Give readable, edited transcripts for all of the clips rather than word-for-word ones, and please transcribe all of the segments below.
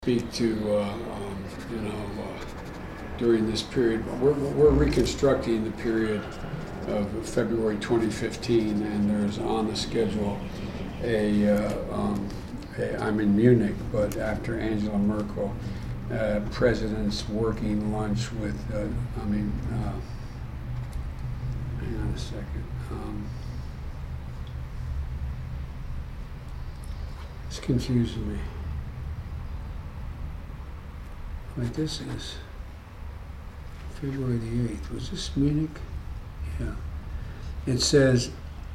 speak to, during this period. We're reconstructing the period of February 2015, and there's on the schedule I'm in Munich, but after Angela Merkel, President's working lunch with, hang on a second. It's confusing me. But this is February the 8th. Was this Munich? Yeah. It says,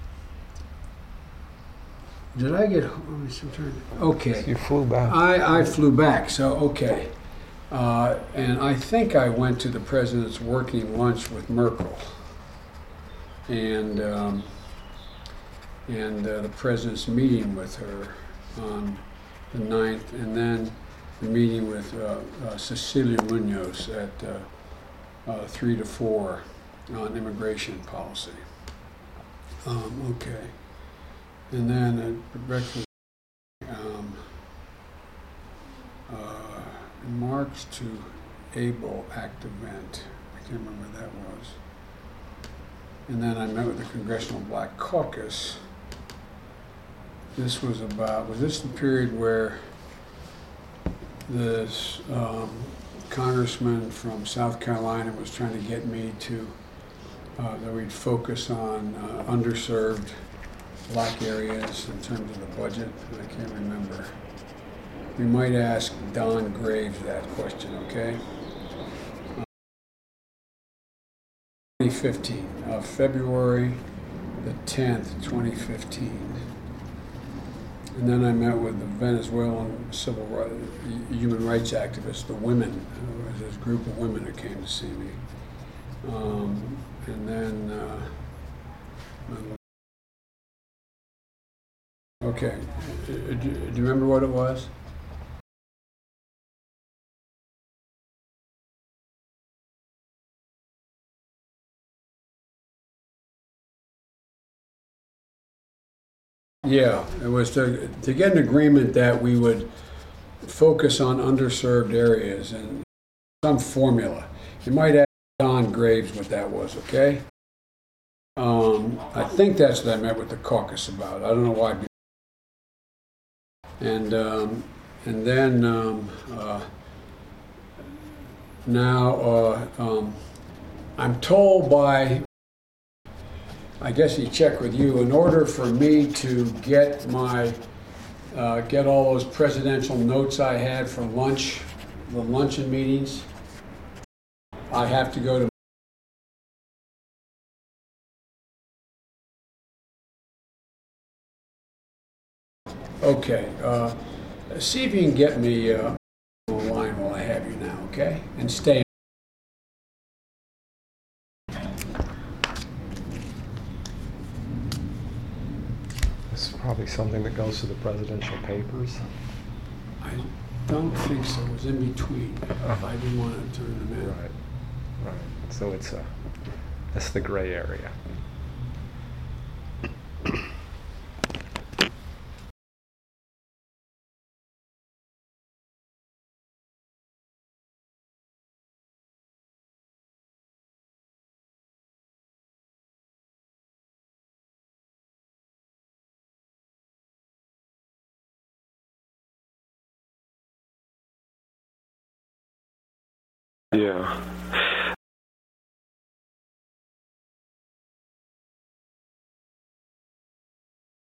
did I get home? Okay. You flew back. I flew back, so okay. And I think I went to the president's working lunch with Merkel. And the president's meeting with her on the 9th, and then the meeting with Cecilia Munoz at 3 to 4 on immigration policy. Okay. And then at breakfast, Marx to Able Act event. I can't remember what that was. And then I met with the Congressional Black Caucus. This was this the period where this congressman from South Carolina was trying to get me to, that we'd focus on underserved black areas in terms of the budget? I can't remember. We might ask Don Graves that question, okay? 2015, February the 10th, 2015. And then I met with the Venezuelan human rights activists, the women. There was this group of women that came to see me. And then, okay, do you remember what it was? Yeah, it was to get an agreement that we would focus on underserved areas and some formula. You might ask Don Graves what that was, okay? I think that's what I met with the caucus about. I don't know why. And then now I'm told by, I guess he checked with you, in order for me to get my, get all those presidential notes I had for lunch, the luncheon meetings, I have to go to. Okay, see if you can get me online while I have you now, okay? And stay. This is probably something that goes to the presidential papers. I don't think so. It was in between. I didn't want to turn them in. Right. So that's the gray area. Yeah.